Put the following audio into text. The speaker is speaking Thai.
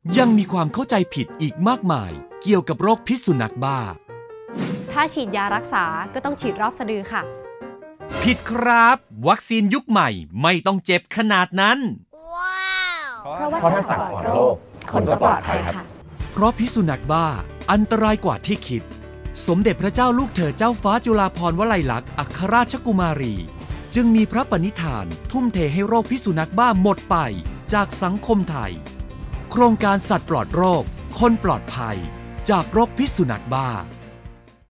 ยังมีความเข้าใจผิดอีกมากมายเกี่ยวกับโรคพิษสุนัขบ้าถ้าฉีดยารักษาก็ต้องฉีดรอบสะดือค่ะผิดครับวัคซีนยุคใหม่ไม่ต้องเจ็บขนาดนั้นเพราะถ้าสัตว์ปลอดโรคคนก็ปลอดภัยครับเพราะพิษสุนัขบ้าอันตรายกว่าที่คิดสมเด็จพระเจ้าลูกเธอเจ้าฟ้าจุฬาภรณ์วลัยลักษณ์อัครราชกุมารีจึงมีพระปณิธานทุ่มเทให้โรคพิษสุนัขบ้าหมดไปจากสังคมไทยโครงการสัตว์ปลอดโรคคนปลอดภัยจากโรคพิษสุนัขบ้า